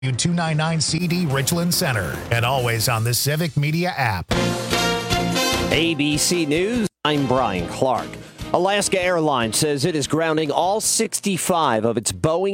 299CD Richland Center, and always on the Civic Media app. ABC News, I'm Brian Clark. Alaska Airlines says it is grounding all 65 of its Boeing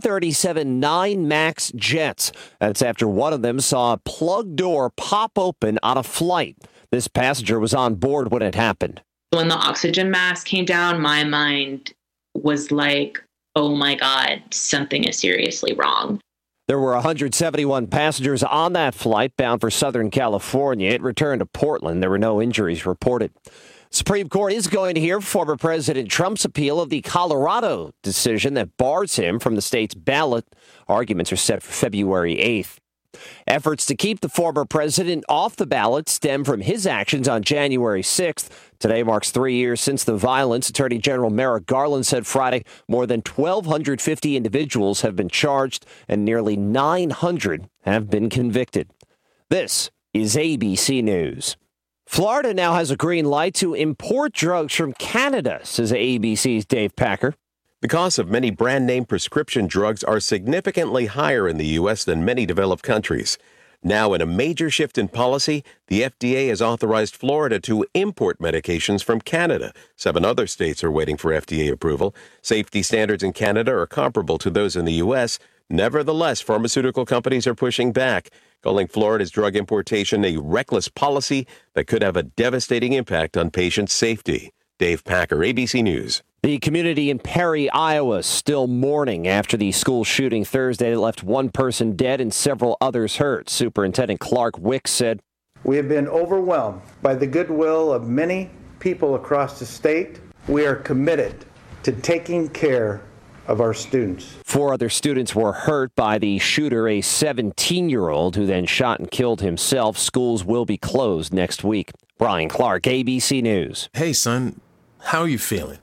737-9 MAX jets. That's after one of them saw a plug door pop open on a flight. This passenger was on board when it happened. When the oxygen mask came down, my mind was like, oh my God, something is seriously wrong. There were 171 passengers on that flight bound for Southern California. It returned to Portland. There were no injuries reported. Supreme Court is going to hear former President Trump's appeal of the Colorado decision that bars him from the state's ballot. Arguments are set for February 8th. Efforts to keep the former president off the ballot stem from his actions on January 6th. Today marks 3 years since the violence. Attorney General Merrick Garland said Friday more than 1,250 individuals have been charged and nearly 900 have been convicted. This is ABC News. Florida now has a green light to import drugs from Canada, says ABC's Dave Packer. The costs of many brand-name prescription drugs are significantly higher in the U.S. than many developed countries. Now, in a major shift in policy, the FDA has authorized Florida to import medications from Canada. 7 other states are waiting for FDA approval. Safety standards in Canada are comparable to those in the U.S. Nevertheless, pharmaceutical companies are pushing back, calling Florida's drug importation a reckless policy that could have a devastating impact on patient safety. Dave Packer, ABC News. The community in Perry, Iowa, still mourning after the school shooting Thursday that left one person dead and several others hurt. Superintendent Clark Wicks said, "We have been overwhelmed by the goodwill of many people across the state. We are committed to taking care of our students." 4 other students were hurt by the shooter, a 17-year-old who then shot and killed himself. Schools will be closed next week. Brian Clark, ABC News. Hey, son, how are you feeling?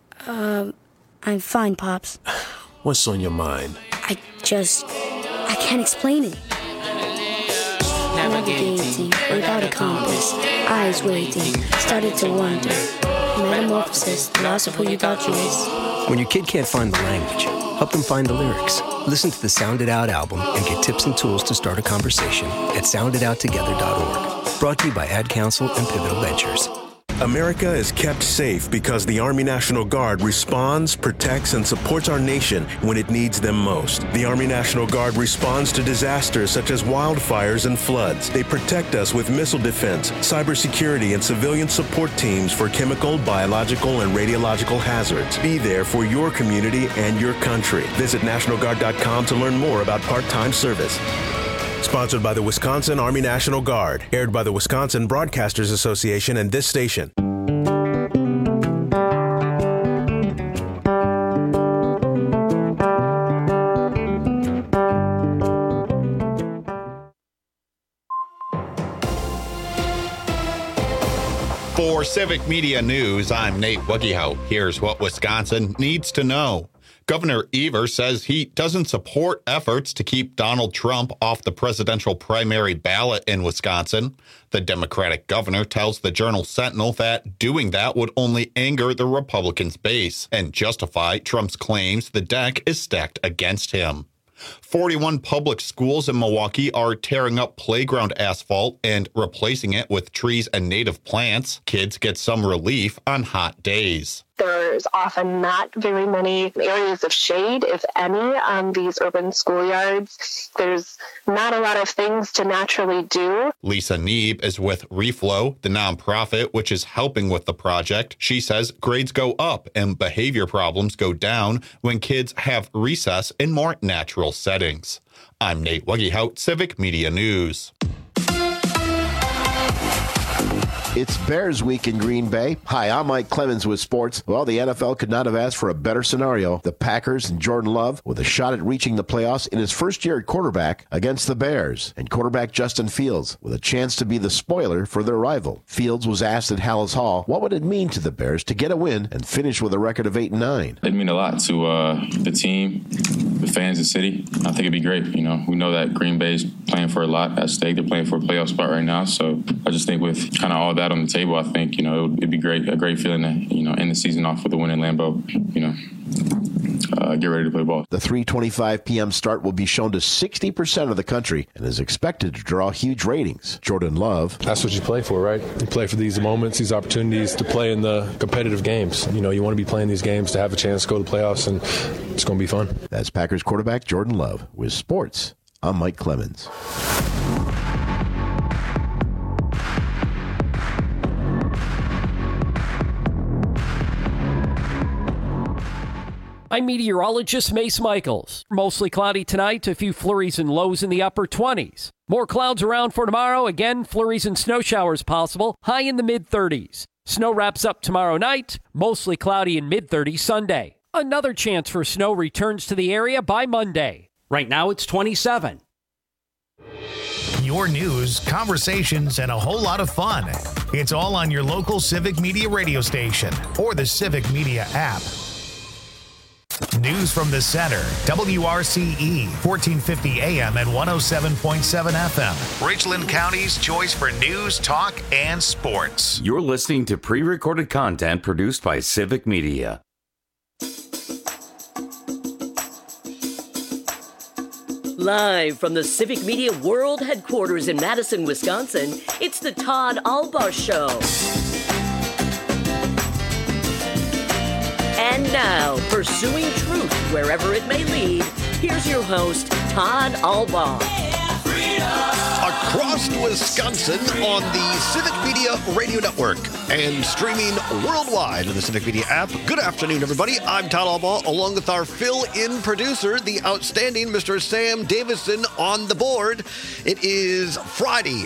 I'm fine, Pops. What's on your mind? I can't explain it. Navigating without a compass, eyes waiting, started to wonder. Metamorphosis, the loss of who you thought you was. When your kid can't find the language, help them find the lyrics. Listen to the Sound It Out album and get tips and tools to start a conversation at sounditouttogether.org. Brought to you by Ad Council and Pivotal Ventures. America is kept safe because the Army National Guard responds, protects, and supports our nation when it needs them most. The Army National Guard responds to disasters such as wildfires and floods. They protect us with missile defense, cybersecurity, and civilian support teams for chemical, biological, and radiological hazards. Be there for your community and your country. Visit NationalGuard.com to learn more about part-time service. Sponsored by the Wisconsin Army National Guard. Aired by the Wisconsin Broadcasters Association and this station. For Civic Media News, I'm Nate Wuggehout. Here's what Wisconsin needs to know. Governor Evers says he doesn't support efforts to keep Donald Trump off the presidential primary ballot in Wisconsin. The Democratic governor tells the Journal-Sentinel that doing that would only anger the Republicans' base and justify Trump's claims the deck is stacked against him. 41 public schools in Milwaukee are tearing up playground asphalt and replacing it with trees and native plants. Kids get some relief on hot days. There's often not very many areas of shade, if any, on these urban schoolyards. There's not a lot of things to naturally do. Lisa Neeb is with Reflow, the nonprofit which is helping with the project. She says grades go up and behavior problems go down when kids have recess in more natural settings. I'm Nate Wuggehout, Civic Media News. It's Bears Week in Green Bay. Hi, I'm Mike Clemens with sports. Well, the NFL could not have asked for a better scenario. The Packers and Jordan Love with a shot at reaching the playoffs in his first year at quarterback against the Bears. And quarterback Justin Fields with a chance to be the spoiler for their rival. Fields was asked at Hallis Hall, what would it mean to the Bears to get a win and finish with a record of 8-9? It'd mean a lot to the team, the fans, the city. I think it'd be great. You know, we know that Green Bay's playing for a lot at stake. They're playing for a playoff spot right now. So I just think with kind of all that on the table, I think, you know, it'd be great, a great feeling to, you know, end the season off with a win in Lambeau, you know. get ready to play ball. The 3:25 p.m. start will be shown to 60% of the country and is expected to draw huge ratings. Jordan Love. That's what you play for, right? You play for these moments, these opportunities to play in the competitive games. You know, you want to be playing these games to have a chance to go to the playoffs, and it's going to be fun. That's Packers quarterback Jordan Love. With sports, I'm Mike Clemens. I'm meteorologist Mace Michaels. Mostly cloudy tonight, a few flurries and lows in the upper 20s. More clouds around for tomorrow. Again, flurries and snow showers possible, high in the mid-30s. Snow wraps up tomorrow night, mostly cloudy and mid-30s Sunday. Another chance for snow returns to the area by Monday. Right now it's 27. Your news, conversations, and a whole lot of fun. It's all on your local Civic Media radio station or the Civic Media app. News from the center, WRCE, 1450 AM and 107.7 FM. Richland County's choice for news, talk, and sports. You're listening to pre-recorded content produced by Civic Media. Live from the Civic Media World Headquarters in Madison, Wisconsin, it's the Todd Albaugh Show. And now, pursuing truth wherever it may lead, here's your host, Todd Albaugh. Across Wisconsin on the Civic Media Radio Network and streaming worldwide on the Civic Media app. Good afternoon, everybody. I'm Todd Albaugh, along with our fill-in producer, the outstanding Mr. Sam Davison, on the board. It is Friday,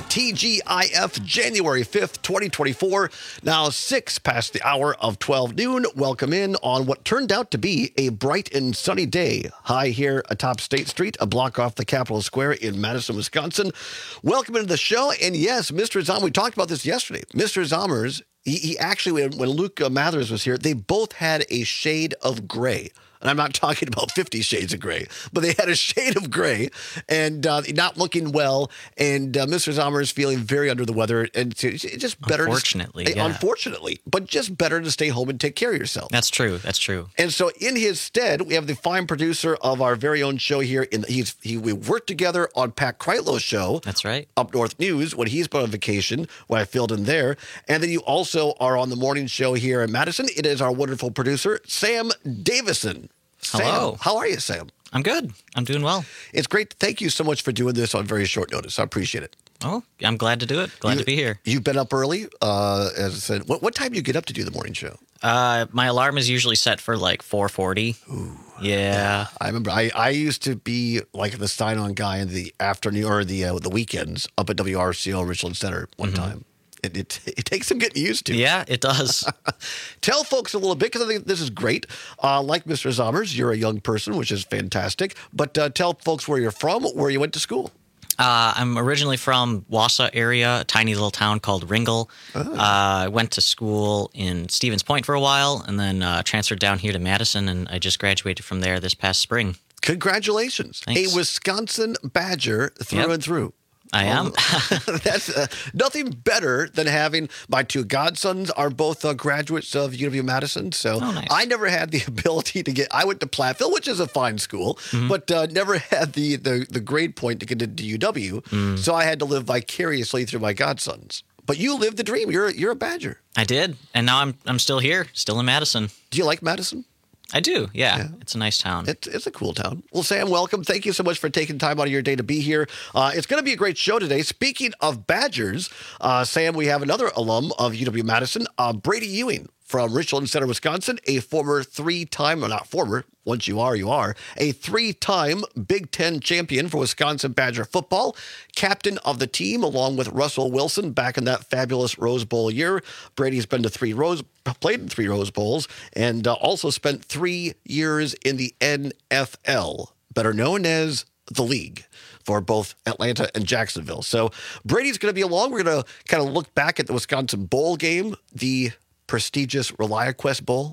TGIF, January 5th, 2024. Now 6 past the hour of 12 noon. Welcome in on what turned out to be a bright and sunny day. High here atop State Street, a block off the Capitol Square in Madison, Wisconsin. Welcome into the show. And yes, Mr. Zommers, we talked about this yesterday. Mr. Zommers, he actually, when Luke Mathers was here, they both had a shade of gray. And I'm not talking about 50 Shades of Gray, but they had a shade of gray and not looking well. And Mr. Zommers feeling very under the weather. And it's just better. Unfortunately, but just better to stay home and take care of yourself. That's true. That's true. And so in his stead, we have the fine producer of our very own show here. We worked together on Pat Kreitlow's show. That's right. Up North News when he's been on vacation, when I filled in there. And then you also are on the morning show here in Madison. It is our wonderful producer, Sam Davison. Hello. Sam, how are you, Sam? I'm good. I'm doing well. It's great. Thank you so much for doing this on very short notice. I appreciate it. Oh, I'm glad to do it. Glad to be here. You've been up early. As I said, what time do you get up to do the morning show? My alarm is usually set for like 4:40. Ooh. Yeah. I remember I used to be like the sign-on guy in the afternoon or the weekends up at WRCO Richland Center one time. It takes some getting used to. Yeah, it does. Tell folks a little bit, because I think this is great. Like Mr. Zommers, you're a young person, which is fantastic. But tell folks where you're from, where you went to school. I'm originally from Wausau area, a tiny little town called Ringel. I went to school in Stevens Point for a while and then transferred down here to Madison, and I just graduated from there this past spring. Congratulations. Thanks. A Wisconsin Badger through and through. I am. That's nothing better than having my two godsons are both graduates of UW-Madison. So nice. I never had the ability to I went to Platteville, which is a fine school, but never had the grade point to get into UW. So I had to live vicariously through my godsons. But you lived the dream. You're a Badger. I did, and now I'm still here, still in Madison. Do you like Madison? I do, yeah. It's a nice town. It's a cool town. Well, Sam, welcome. Thank you so much for taking time out of your day to be here. It's going to be a great show today. Speaking of Badgers, Sam, we have another alum of UW-Madison, Brady Ewing from Richland Center, Wisconsin, a former three-time, well, not former, once you are, a three-time Big Ten champion for Wisconsin Badger football, captain of the team along with Russell Wilson back in that fabulous Rose Bowl year. Brady's been to played in 3 Rose Bowls, and also spent 3 years in the NFL, better known as the League, for both Atlanta and Jacksonville. So Brady's going to be along. We're going to kind of look back at the Wisconsin Bowl game, the prestigious ReliaQuest Bowl.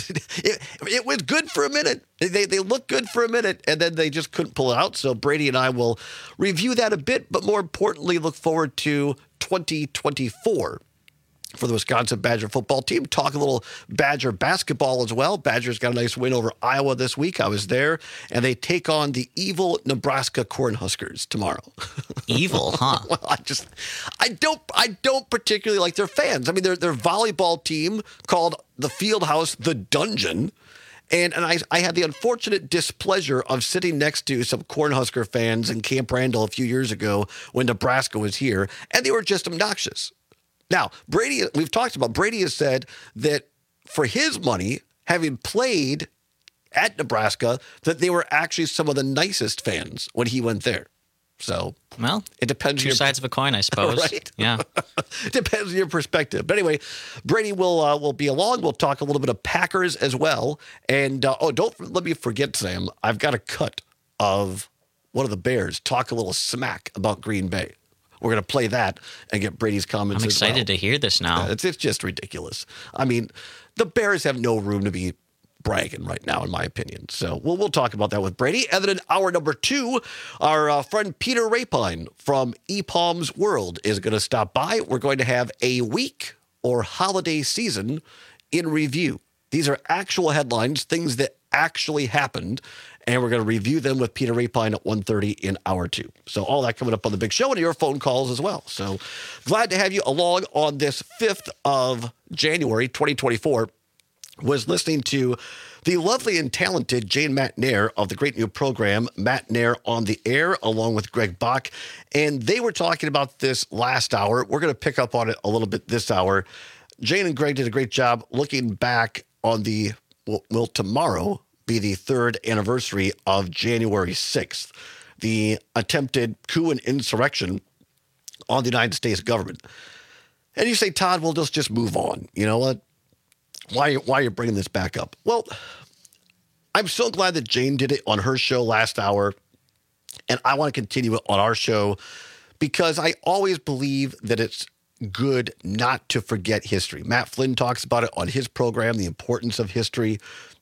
It was good for a minute. They looked good for a minute, and then they just couldn't pull it out. So Brady and I will review that a bit, but more importantly, look forward to 2024. for the Wisconsin Badger football team. Talk a little Badger basketball as well. Badgers got a nice win over Iowa this week. I was there, and they take on the evil Nebraska Cornhuskers tomorrow. Evil, huh? Well, I don't particularly like their fans. I mean, their volleyball team called the Fieldhouse the Dungeon. And I had the unfortunate displeasure of sitting next to some Cornhusker fans in Camp Randall a few years ago when Nebraska was here, and they were just obnoxious. Now, Brady, we've talked about, Brady has said that for his money, having played at Nebraska, that they were actually some of the nicest fans when he went there. So, well, it depends. Two sides of a coin, I suppose. Right? Yeah. Depends on your perspective. But anyway, Brady will be along. We'll talk a little bit of Packers as well. And, don't let me forget, Sam, I've got a cut of one of the Bears talk a little smack about Green Bay. We're going to play that and get Brady's comments. I'm excited to hear this now. It's just ridiculous. I mean, the Bears have no room to be bragging right now, in my opinion. So we'll talk about that with Brady. And then in hour number 2, our friend Peter Rapine from ePalms World is going to stop by. We're going to have a week or holiday season in review. These are actual headlines, things that actually happened, and we're going to review them with Peter Rapine at 1:30 in hour 2. So all that coming up on the big show, and your phone calls as well. So glad to have you along on this 5th of January, 2024. Was listening to the lovely and talented Jane Matnair of the great new program, Matnair on the Air, along with Greg Bach. And they were talking about this last hour. We're going to pick up on it a little bit this hour. Jane and Greg did a great job looking back on will tomorrow be the 3rd anniversary of January 6th, the attempted coup and insurrection on the United States government. And you say, Todd, well, just move on. You know what? Why are you bringing this back up? Well, I'm so glad that Jane did it on her show last hour, and I want to continue it on our show because I always believe that it's good not to forget history. Matt Flynn talks about it on his program, the importance of history.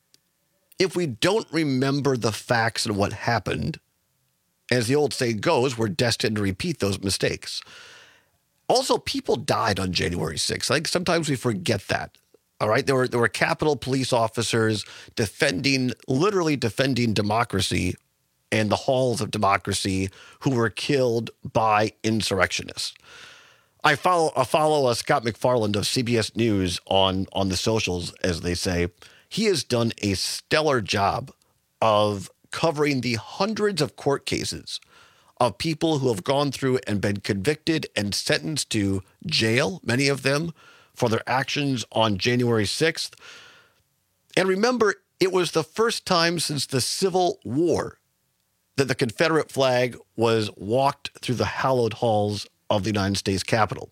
If we don't remember the facts and what happened, as the old saying goes, we're destined to repeat those mistakes. Also, people died on January 6th. I think sometimes we forget that. All right, there were Capitol police officers literally defending democracy and the halls of democracy who were killed by insurrectionists. I follow Scott McFarland of CBS News on the socials, as they say. He has done a stellar job of covering the hundreds of court cases of people who have gone through and been convicted and sentenced to jail, many of them, for their actions on January 6th. And remember, it was the first time since the Civil War that the Confederate flag was walked through the hallowed halls of the United States Capitol.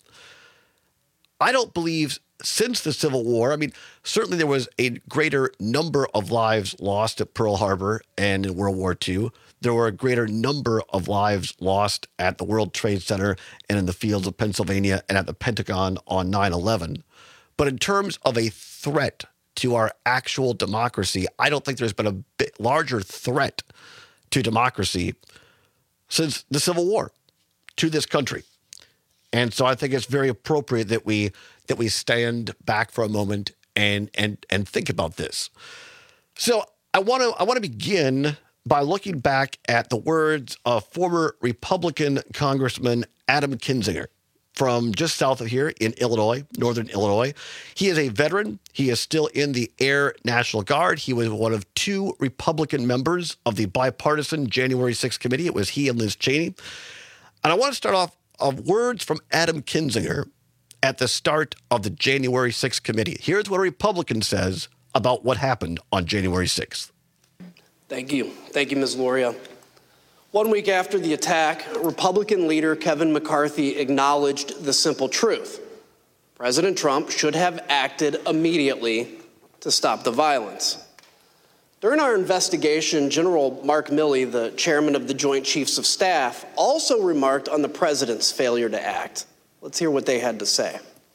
I don't believe since the Civil War, I mean, certainly there was a greater number of lives lost at Pearl Harbor and in World War II. There were a greater number of lives lost at the World Trade Center and in the fields of Pennsylvania and at the Pentagon on 9/11. But in terms of a threat to our actual democracy, I don't think there's been a bit larger threat to democracy since the Civil War to this country. And so I think it's very appropriate that we stand back for a moment and think about this. So I want to begin by looking back at the words of former Republican Congressman Adam Kinzinger from just south of here in Illinois, northern Illinois. He is a veteran. He is still in the Air National Guard. He was one of 2 Republican members of the bipartisan January 6th committee. It was he and Liz Cheney. And I want to start off of words from Adam Kinzinger at the start of the January 6th committee. Here's what a Republican says about what happened on January 6th. Thank you. Thank you, Ms. Loria. 1 week after the attack, Republican leader Kevin McCarthy acknowledged the simple truth. President Trump should have acted immediately to stop the violence. During our investigation, General Mark Milley, the chairman of the Joint Chiefs of Staff, also remarked on the president's failure to act. Let's hear what they had to say.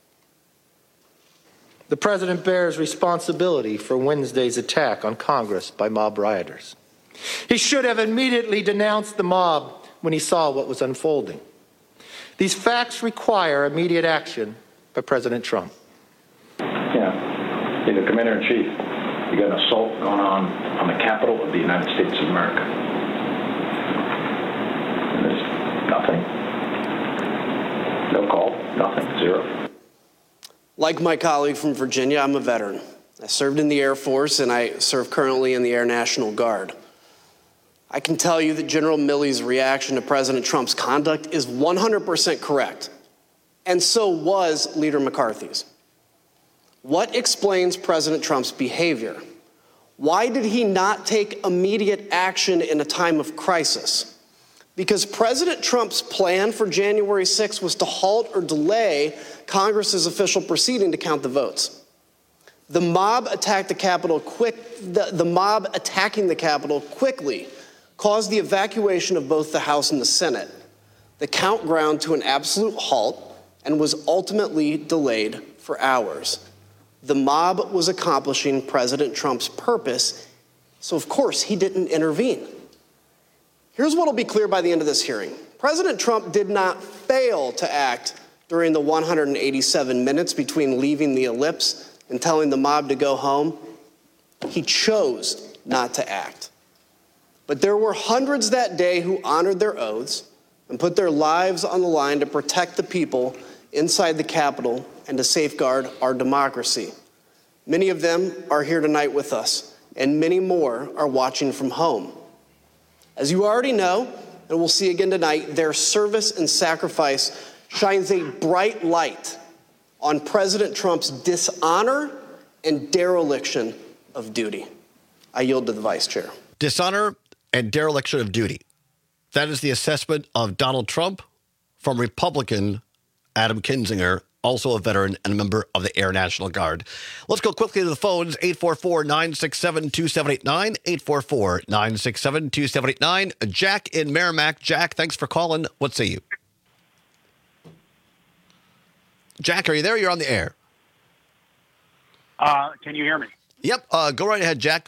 The president bears responsibility for Wednesday's attack on Congress by mob rioters. He should have immediately denounced the mob when he saw what was unfolding. These facts require immediate action by President Trump. Yeah, you're the Commander-in-Chief. You got an assault going on the Capitol of the United States of America. And there's nothing. No call, nothing, zero. Like my colleague from Virginia, I'm a veteran. I served in the Air Force, and I serve currently in the Air National Guard. I can tell you that General Milley's reaction to President Trump's conduct is 100% correct, and so was Leader McCarthy's. What explains President Trump's behavior? Why did he not take immediate action in a time of crisis? Because President Trump's plan for January 6th was to halt or delay Congress's official proceeding to count the votes. The mob attacked the Capitol the mob attacking the Capitol quickly caused the evacuation of both the House and the Senate. The count ground to an absolute halt and was ultimately delayed for hours. The mob was accomplishing President Trump's purpose, so of course he didn't intervene. Here's what will be clear by the end of this hearing. President Trump did not fail to act during the 187 minutes between leaving the ellipse and telling the mob to go home. He chose not to act. But there were hundreds that day who honored their oaths and put their lives on the line to protect the people inside the Capitol and to safeguard our democracy. Many of them are here tonight with us, and many more are watching from home. As you already know, and we'll see again tonight, their service and sacrifice shines a bright light on President Trump's dishonor and dereliction of duty. I yield to the Vice Chair. Dishonor and dereliction of duty. That is the assessment of Donald Trump from Republican Adam Kinzinger, also a veteran and a member of the Air National Guard. Let's go quickly to the phones, 844-967-2789, 844-967-2789. Jack in Merrimack. Jack, thanks for calling. What say you? Jack, are you there? You're on the air. Can you hear me? Yep. Go right ahead, Jack.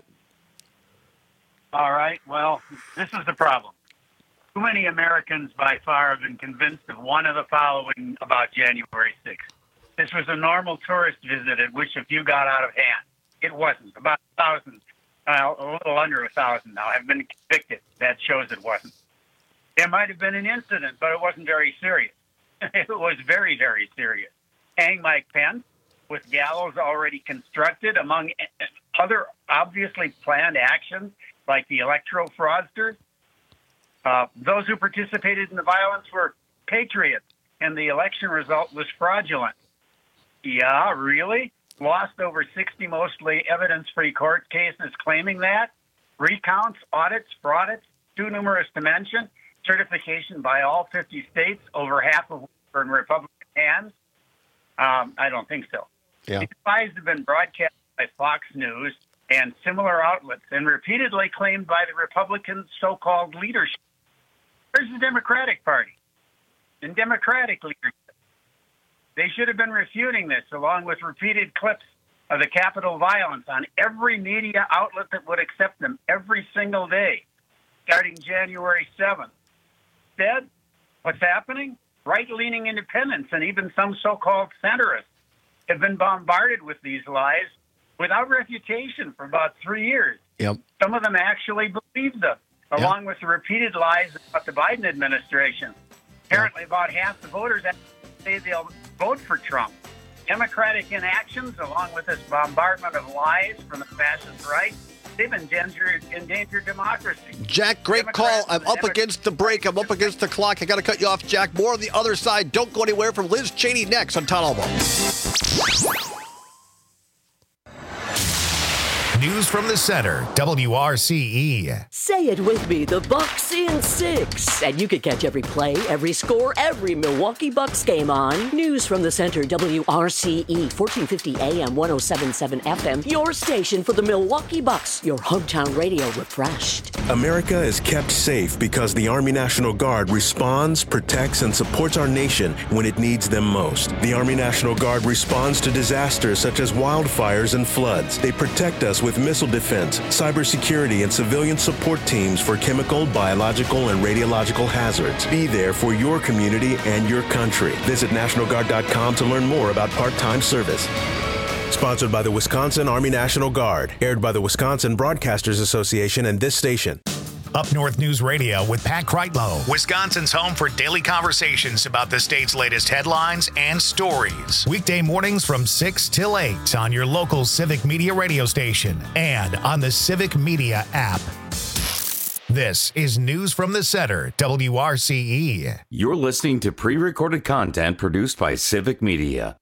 All right. Well, this is the problem. Too many Americans by far have been convinced of one of the following about January 6th. This was a normal tourist visit at which a few got out of hand. It wasn't. About 1,000, a little under 1,000 now, have been convicted. That shows it wasn't. There might have been an incident, but it wasn't very serious. It was very, very serious. Hang Mike Pence with gallows already constructed, among other obviously planned actions like the electoral fraudsters. Those who participated in the violence were patriots, and the election result was fraudulent. Yeah, really? Lost over 60 mostly evidence-free court cases claiming that. Recounts, audits, fraudits, too numerous to mention. Certification by all 50 states, over half of which are in Republican hands. I don't think so. Yeah. These lies have been broadcast by Fox News and similar outlets and repeatedly claimed by the Republican so-called leadership. Where's the Democratic Party and Democratic leadership? They should have been refuting this, along with repeated clips of the Capitol violence on every media outlet that would accept them every single day, starting January 7th. Instead, what's happening? Right-leaning independents and even some so-called centrists have been bombarded with these lies without refutation for about 3 years. Yep. Some of them actually believe them, along with the repeated lies about the Biden administration. Apparently, about half the voters say they'll vote for Trump. Democratic inactions, along with this bombardment of lies from the fascist right, they've endangered democracy. Jack, great call. I'm up against the break. I'm up against the clock. I got to cut you off, Jack. More on the other side. Don't go anywhere from Liz Cheney next on Todd Albaugh. News from the center, WRCE. Say it with me, the Bucks in 6. And you can catch every play, every score, every Milwaukee Bucks game on News from the Center, WRCE, 1450 AM, 107.7 FM, your station for the Milwaukee Bucks, your hometown radio refreshed. America is kept safe because the Army National Guard responds, protects, and supports our nation when it needs them most. The Army National Guard responds to disasters such as wildfires and floods. They protect us with with missile defense, cybersecurity, and civilian support teams for chemical, biological, and radiological hazards. Be there for your community and your country. Visit NationalGuard.com to learn more about part-time service. Sponsored by the Wisconsin Army National Guard. Aired by the Wisconsin Broadcasters Association and this station. Up North News Radio with Pat Kreitlow, Wisconsin's home for daily conversations about the state's latest headlines and stories. Weekday mornings from 6 till 8 on your local Civic Media radio station and on the Civic Media app. This is News from the Center, WRCE. You're listening to pre-recorded content produced by Civic Media.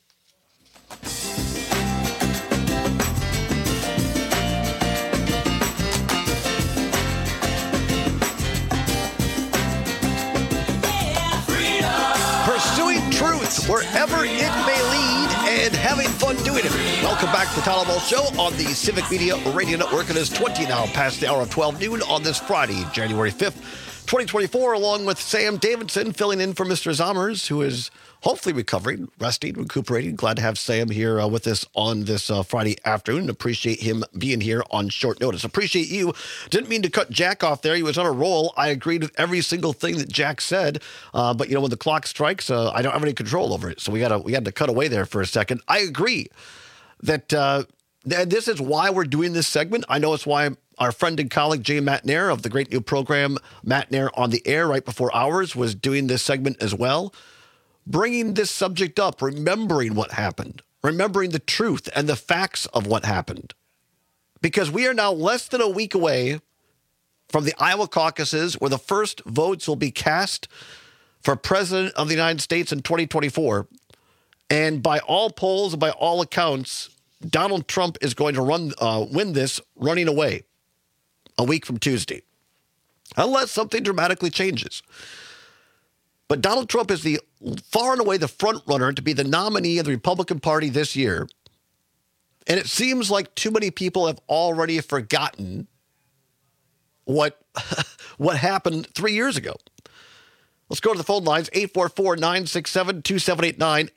Truth wherever it may lead and having fun doing it. Welcome back to the Tyler Ball Show on the Civic Media Radio Network. It is 20 now past the hour of 12 noon on this Friday, January 5th, 2024, along with Sam Davidson filling in for Mr. Zommers, who is hopefully recovering, resting, recuperating. Glad to have Sam here with us on this Friday afternoon. Appreciate him being here on short notice. Appreciate you. Didn't mean to cut Jack off there. He was on a roll. I agreed with every single thing that Jack said. But, when the clock strikes, I don't have any control over it. So we had to cut away there for a second. I agree that this is why we're doing this segment. I know it's why our friend and colleague Jay Matnair of the great new program Matnair on the Air right before ours was doing this segment as well. Bringing this subject up, remembering what happened, remembering the truth and the facts of what happened. Because we are now less than a week away from the Iowa caucuses where the first votes will be cast for President of the United States in 2024. And by all polls and by all accounts, Donald Trump is going to win this running away a week from Tuesday, unless something dramatically changes. But Donald Trump is the far and away the front runner to be the nominee of the Republican Party this year. And it seems like too many people have already forgotten what happened 3 years ago. Let's go to the phone lines, 844-967-2789,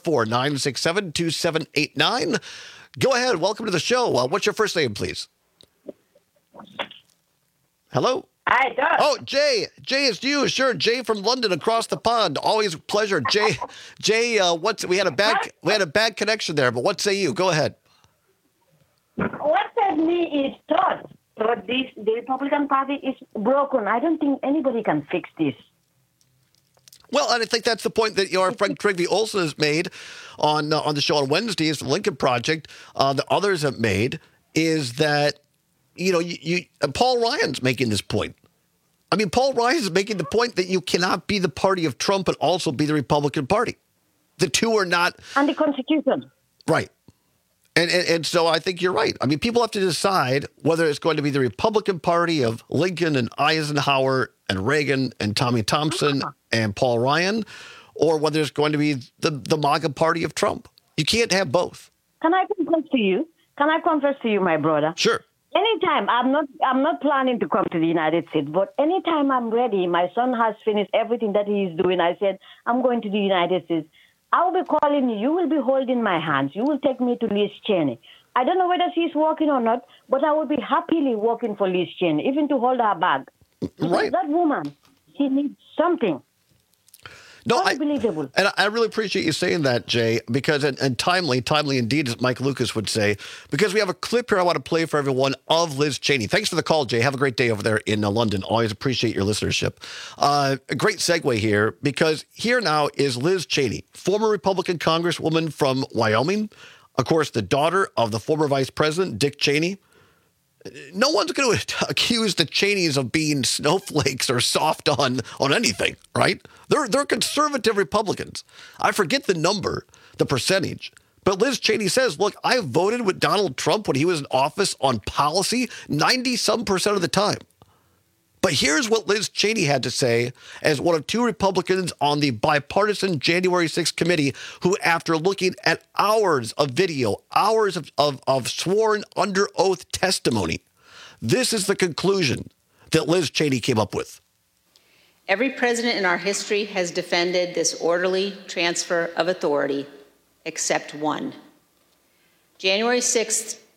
844-967-2789. Go ahead. Welcome to the show. What's your first name, please? Hello? Hi, Doug. Oh, Jay. Jay, it's you. Sure. Jay from London across the pond. Always a pleasure. Jay, we had a bad connection there, but what say you? Go ahead. What said me is Todd. The Republican Party is broken. I don't think anybody can fix this. Well, and I think that's the point that our friend Trygve Olsen has made on the show on Wednesdays from Lincoln Project. The others have made is that Paul Ryan's making this point. I mean, Paul Ryan is making the point that you cannot be the party of Trump and also be the Republican Party. The two are not. And the Constitution. Right. And so I think you're right. I mean, people have to decide whether it's going to be the Republican Party of Lincoln and Eisenhower and Reagan and Tommy Thompson and Paul Ryan, or whether it's going to be the MAGA Party of Trump. You can't have both. Can I confess to you? My brother? Sure. Anytime, I'm not planning to come to the United States, but anytime I'm ready, my son has finished everything that he is doing. I said, I'm going to the United States. I will be calling you. You will be holding my hands. You will take me to Liz Cheney. I don't know whether she's working or not, but I will be happily working for Liz Cheney, even to hold her bag. Right. That woman, she needs something. No, unbelievable. And I really appreciate you saying that, Jay, because and timely indeed, as Mike Lucas would say, because we have a clip here I want to play for everyone of Liz Cheney. Thanks for the call, Jay. Have a great day over there in London. Always appreciate your listenership. A great segue here, because here now is Liz Cheney, former Republican Congresswoman from Wyoming, of course, the daughter of the former Vice President, Dick Cheney. No one's going to accuse the Cheneys of being snowflakes or soft on anything, right? They're conservative Republicans. I forget the number, the percentage. But Liz Cheney says, look, I voted with Donald Trump when he was in office on policy 90-some% of the time. But here's what Liz Cheney had to say as one of two Republicans on the bipartisan January 6th committee who, after looking at hours of video, hours of sworn under oath testimony, this is the conclusion that Liz Cheney came up with. Every president in our history has defended this orderly transfer of authority, except one. January 6th,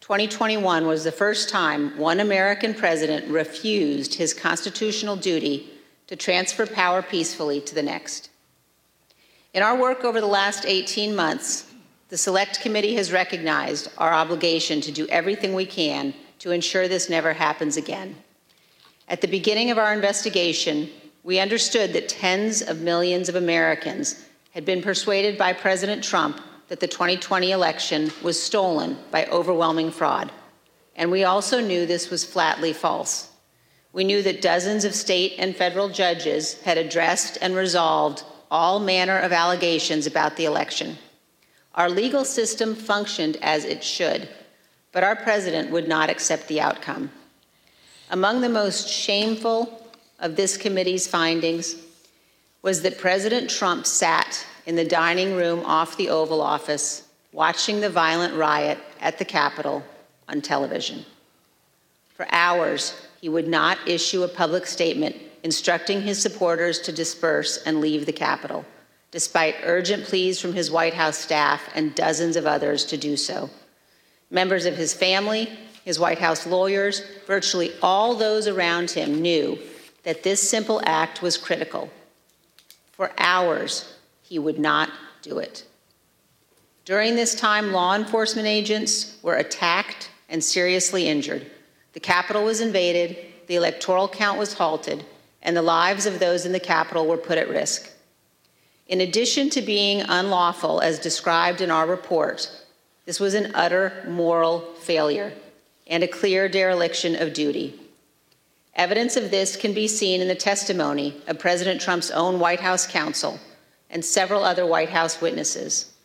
2021 was the first time one American president refused his constitutional duty to transfer power peacefully to the next. In our work over the last 18 months, the Select Committee has recognized our obligation to do everything we can to ensure this never happens again. At the beginning of our investigation, we understood that tens of millions of Americans had been persuaded by President Trump that the 2020 election was stolen by overwhelming fraud. And we also knew this was flatly false. We knew that dozens of state and federal judges had addressed and resolved all manner of allegations about the election. Our legal system functioned as it should, but our president would not accept the outcome. Among the most shameful of this committee's findings was that President Trump sat in the dining room off the Oval Office watching the violent riot at the Capitol on television. For hours, he would not issue a public statement instructing his supporters to disperse and leave the Capitol, despite urgent pleas from his White House staff and dozens of others to do so. Members of his family, his White House lawyers, virtually all those around him knew that this simple act was critical. For hours, he would not do it. During this time, law enforcement agents were attacked and seriously injured. The Capitol was invaded, the electoral count was halted, and the lives of those in the Capitol were put at risk. In addition to being unlawful, as described in our report, this was an utter moral failure and a clear dereliction of duty. Evidence of this can be seen in the testimony of President Trump's own White House counsel and several other White House witnesses.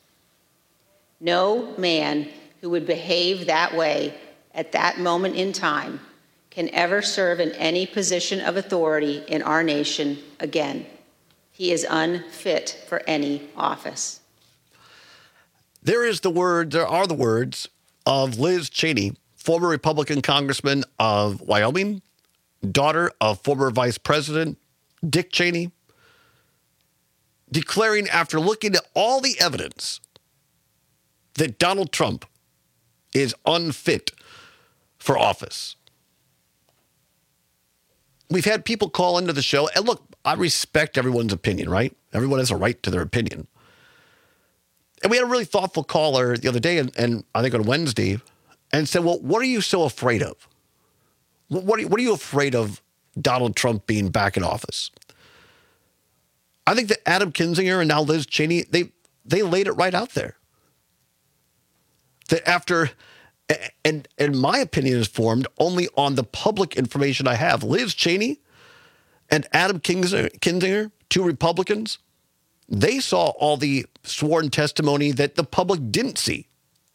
No man who would behave that way at that moment in time can ever serve in any position of authority in our nation again. He is unfit for any office. There are the words of Liz Cheney, former Republican Congressman of Wyoming, daughter of former Vice President Dick Cheney, declaring after looking at all the evidence that Donald Trump is unfit for office. We've had people call into the show, and look, I respect everyone's opinion, right? Everyone has a right to their opinion. And we had a really thoughtful caller the other day, and I think on Wednesday, and said, well, what are you so afraid of? What are you afraid of Donald Trump being back in office? I think that Adam Kinzinger and now Liz Cheney, they laid it right out there. That after, and my opinion is formed only on the public information I have. Liz Cheney and Adam Kinzinger, two Republicans, they saw all the sworn testimony that the public didn't see.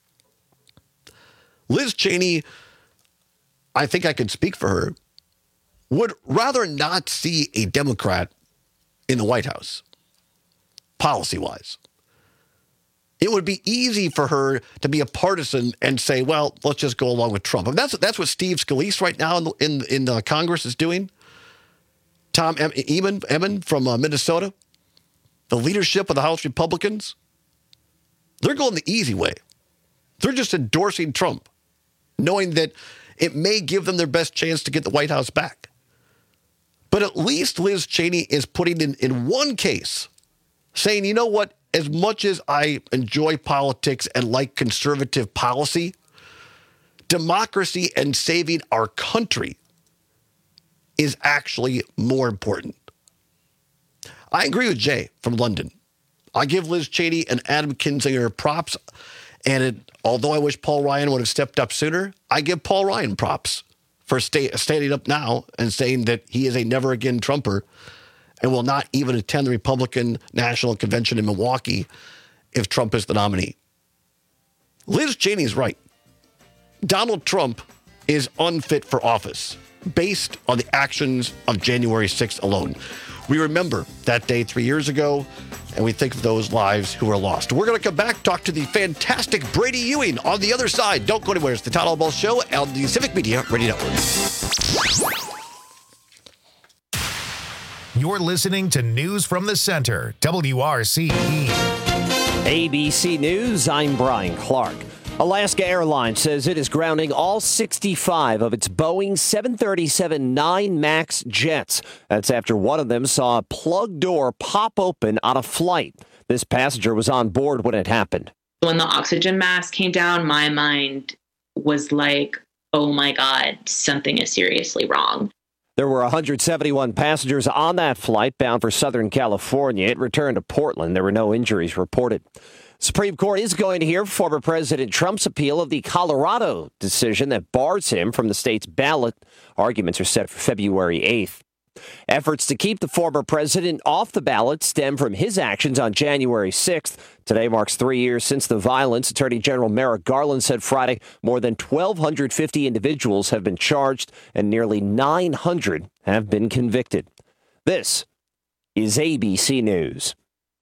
Liz Cheney, I think I can speak for her, would rather not see a Democrat in the White House, policy-wise. It would be easy for her to be a partisan and say, well, let's just go along with Trump. And that's what Steve Scalise right now in Congress is doing. Tom Emmen from Minnesota, the leadership of the House Republicans, they're going the easy way. They're just endorsing Trump, knowing that it may give them their best chance to get the White House back. But at least Liz Cheney is putting in one case, saying, you know what, as much as I enjoy politics and like conservative policy, democracy and saving our country is actually more important. I agree with Jay from London. I give Liz Cheney and Adam Kinzinger props, and although I wish Paul Ryan would have stepped up sooner, I give Paul Ryan props for standing up now and saying that he is a never-again Trumper and will not even attend the Republican National Convention in Milwaukee if Trump is the nominee. Liz Cheney's right. Donald Trump is unfit for office based on the actions of January 6th alone. We remember that day 3 years ago, and we think of those lives who were lost. We're going to come back, talk to the fantastic Brady Ewing on the other side. Don't go anywhere. It's the Todd Albaugh Show on the Civic Media Radio Network. You're listening to News from the Center, WRCE. ABC News, I'm Brian Clark. Alaska Airlines says it is grounding all 65 of its Boeing 737-9 MAX jets. That's after one of them saw a plug door pop open on a flight. This passenger was on board when it happened. When the oxygen mask came down, my mind was like, oh my God, something is seriously wrong. There were 171 passengers on that flight bound for Southern California. It returned to Portland. There were no injuries reported. Supreme Court is going to hear former President Trump's appeal of the Colorado decision that bars him from the state's ballot. Arguments are set for February 8th. Efforts to keep the former president off the ballot stem from his actions on January 6th. Today marks 3 years since the violence. Attorney General Merrick Garland said Friday more than 1,250 individuals have been charged and nearly 900 have been convicted. This is ABC News.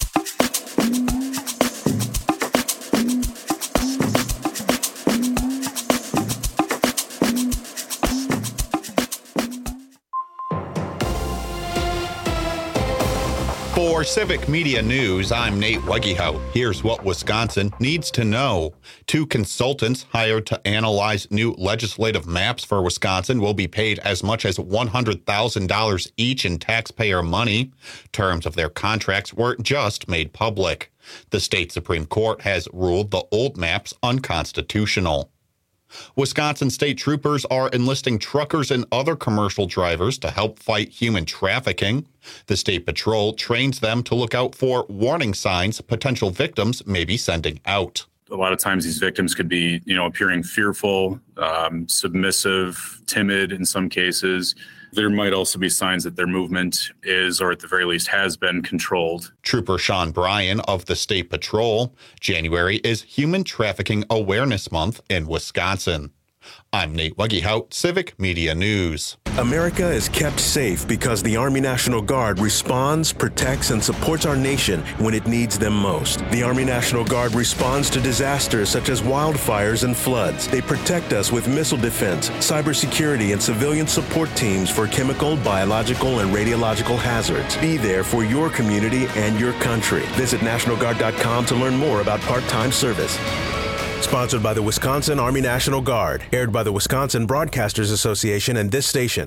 For Civic Media News, I'm Nate Wegehout. Here's what Wisconsin needs to know. 2 consultants hired to analyze new legislative maps for Wisconsin will be paid as much as $100,000 each in taxpayer money. Terms of their contracts were just made public. The state Supreme Court has ruled the old maps unconstitutional. Wisconsin state troopers are enlisting truckers and other commercial drivers to help fight human trafficking. The state patrol trains them to look out for warning signs potential victims may be sending out. A lot of times these victims could be, appearing fearful, submissive, timid in some cases. There might also be signs that their movement is, or at the very least has been, controlled. Trooper Sean Bryan of the State Patrol. January is Human Trafficking Awareness Month in Wisconsin. I'm Nate Wegehout, Civic Media News. America is kept safe because the Army National Guard responds, protects, and supports our nation when it needs them most. The Army National Guard responds to disasters such as wildfires and floods. They protect us with missile defense, cybersecurity, and civilian support teams for chemical, biological, and radiological hazards. Be there for your community and your country. Visit NationalGuard.com to learn more about part-time service. Sponsored by the Wisconsin Army National Guard. Aired by the Wisconsin Broadcasters Association and this station.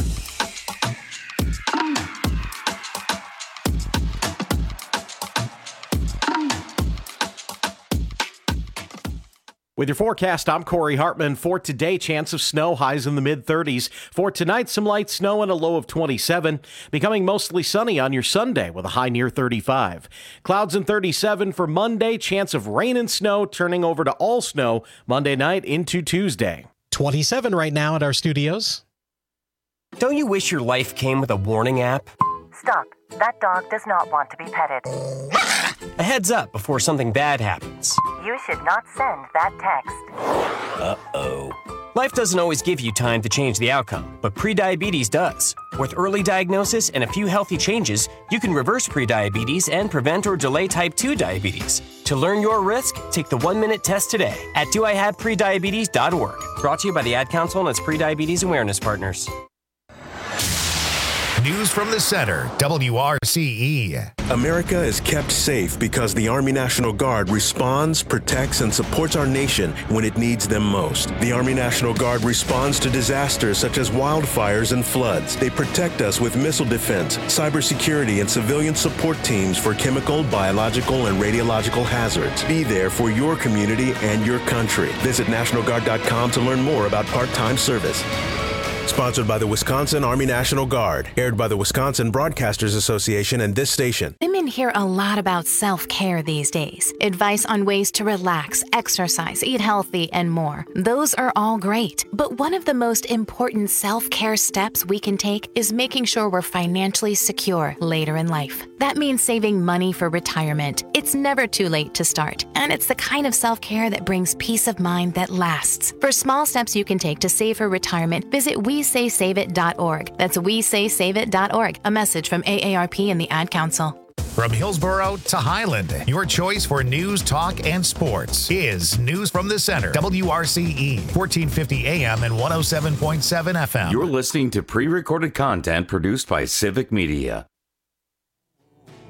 With your forecast, I'm Corey Hartman. For today, chance of snow, highs in the mid-30s. For tonight, some light snow and a low of 27. Becoming mostly sunny on your Sunday with a high near 35. Clouds and 37 for Monday. Chance of rain and snow turning over to all snow Monday night into Tuesday. 27 right now at our studios. Don't you wish your life came with a warning app? Stop. That dog does not want to be petted. A heads up before something bad happens. You should not send that text. Uh-oh. Life doesn't always give you time to change the outcome, but prediabetes does. With early diagnosis and a few healthy changes, you can reverse prediabetes and prevent or delay type 2 diabetes. To learn your risk, take the 1-minute test today at doihaveprediabetes.org. Brought to you by the Ad Council and its Prediabetes Awareness Partners. News from the center, WRCE. America is kept safe because the Army National Guard responds, protects, and supports our nation when it needs them most. The Army National Guard responds to disasters such as wildfires and floods. They protect us with missile defense, cybersecurity, and civilian support teams for chemical, biological, and radiological hazards. Be there for your community and your country. Visit NationalGuard.com to learn more about part-time service. Sponsored by the Wisconsin Army National Guard. Aired by the Wisconsin Broadcasters Association and this station. Women hear a lot about self-care these days. Advice on ways to relax, exercise, eat healthy, and more. Those are all great. But one of the most important self-care steps we can take is making sure we're financially secure later in life. That means saving money for retirement. It's never too late to start. And it's the kind of self-care that brings peace of mind that lasts. For small steps you can take to save for retirement, visit WeSaySaveIt.org. That's WeSaySaveIt.org. A message from AARP and the Ad Council. From Hillsboro to Highland, your choice for news, talk, and sports is News from the Center. WRCE, 1450 AM and 107.7 FM. You're listening to pre-recorded content produced by Civic Media.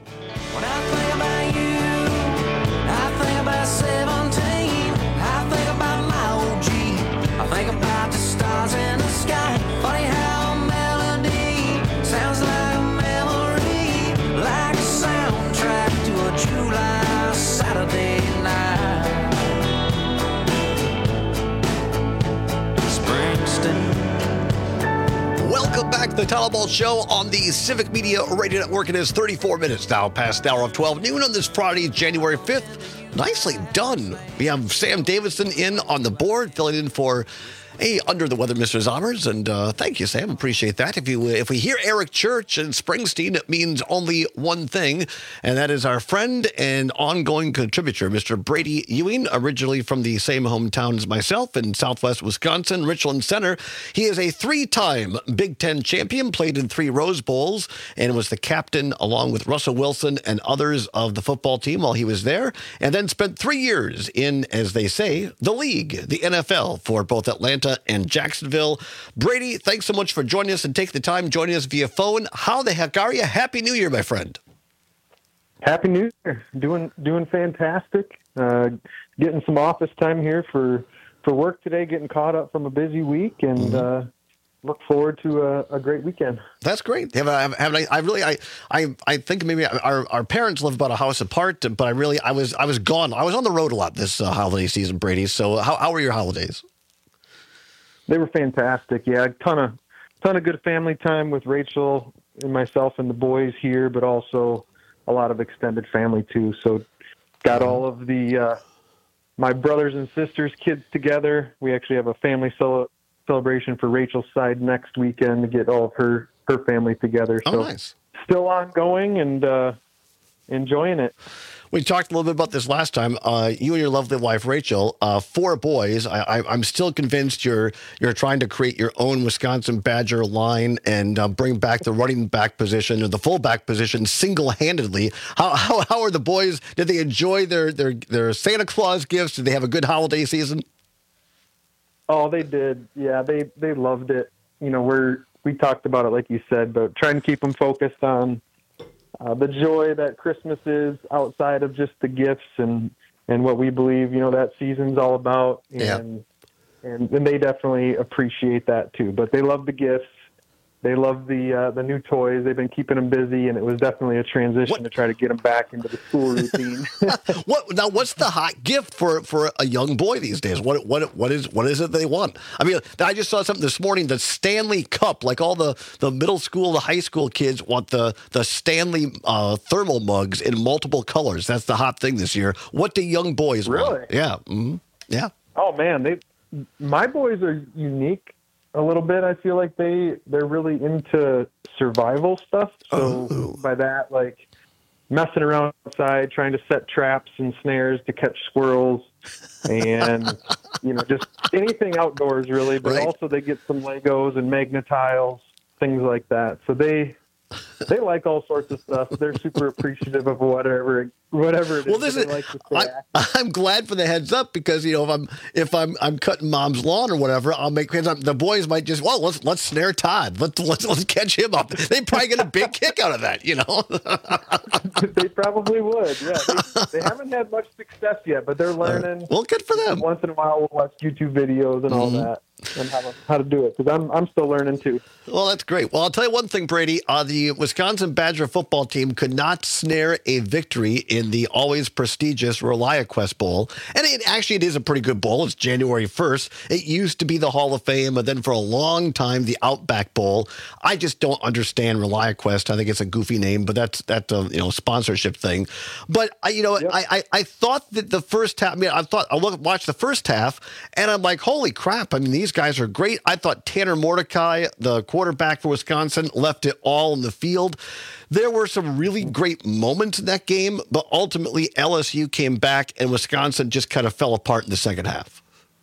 When I think about you, I think about 17. I think The Tyler Ball Show on the Civic Media Radio Network. It is 34 minutes now past the hour of 12 noon on this Friday, January 5th. Nicely done. We have Sam Davidson in on the board, filling in for under the weather, Mr. Zommers, and thank you, Sam. Appreciate that. If we hear Eric Church and Springsteen, it means only one thing, and that is our friend and ongoing contributor, Mr. Brady Ewing, originally from the same hometown as myself in Southwest Wisconsin, Richland Center. He is a 3-time Big Ten champion, played in 3 Rose Bowls, and was the captain along with Russell Wilson and others of the football team while he was there, and then spent 3 years in, as they say, the league, the NFL, for both Atlanta and Jacksonville. Brady, thanks so much for joining us and take the time joining us via phone. How the heck are you? Happy New Year, my friend. Happy New Year. Doing fantastic. Getting some office time here for work today, getting caught up from a busy week, and look forward to a great weekend. That's great. I think maybe our parents live about a house apart, but I was gone. I was on the road a lot this holiday season, Brady. So how were your holidays? They were fantastic. Yeah, a ton of good family time with Rachel and myself and the boys here, but also a lot of extended family too. So got all of the my brothers and sisters' kids together. We actually have a family celebration for Rachel's side next weekend to get all of her family together. So nice. Still ongoing and enjoying it. We talked a little bit about this last time. You and your lovely wife, Rachel, 4 boys. I'm still convinced you're trying to create your own Wisconsin Badger line and bring back the running back position or the fullback position single-handedly. How are the boys? Did they enjoy their Santa Claus gifts? Did they have a good holiday season? Oh, they did. Yeah, they loved it. You know, we talked about it like you said, but trying to keep them focused on the joy that Christmas is outside of just the gifts and what we believe, that season's all about. And they definitely appreciate that too. But they love the gifts. They love the new toys. They've been keeping them busy, and it was definitely a transition to try to get them back into the school routine. What's the hot gift for a young boy these days? What is it they want? I mean, I just saw something this morning. The Stanley Cup, like all the middle school, the high school kids want the Stanley thermal mugs in multiple colors. That's the hot thing this year. What do young boys want? Yeah, yeah. Oh man, my boys are unique. A little bit. I feel like they're really into survival stuff. So by that, like messing around outside, trying to set traps and snares to catch squirrels, and just anything outdoors really. But also they get some Legos and Magna-Tiles, things like that. So they like all sorts of stuff. They're super appreciative of whatever it is. Well, listen, like to stay I'm glad for the heads up because if I'm cutting mom's lawn or whatever, I'll make the boys might just let's snare Todd. Let's catch him up. They probably get a big kick out of that, They probably would. Yeah, they haven't had much success yet, but they're learning. Well, good for them. Once in a while, we'll watch YouTube videos and all that. And how to do it, because I'm still learning too. Well, that's great. Well, I'll tell you one thing, Brady. The Wisconsin Badger football team could not snare a victory in the always prestigious ReliaQuest Bowl. And it is a pretty good bowl. It's January 1st. It used to be the Hall of Fame, and then for a long time, the Outback Bowl. I just don't understand ReliaQuest. I think it's a goofy name, but that's a sponsorship thing. But I thought that the first half. I watched the first half, and I'm like, holy crap! I mean, these guys are great. I thought Tanner Mordecai, the quarterback for Wisconsin, left it all in the field. There were some really great moments in that game, but ultimately LSU came back and Wisconsin just kind of fell apart in the second half.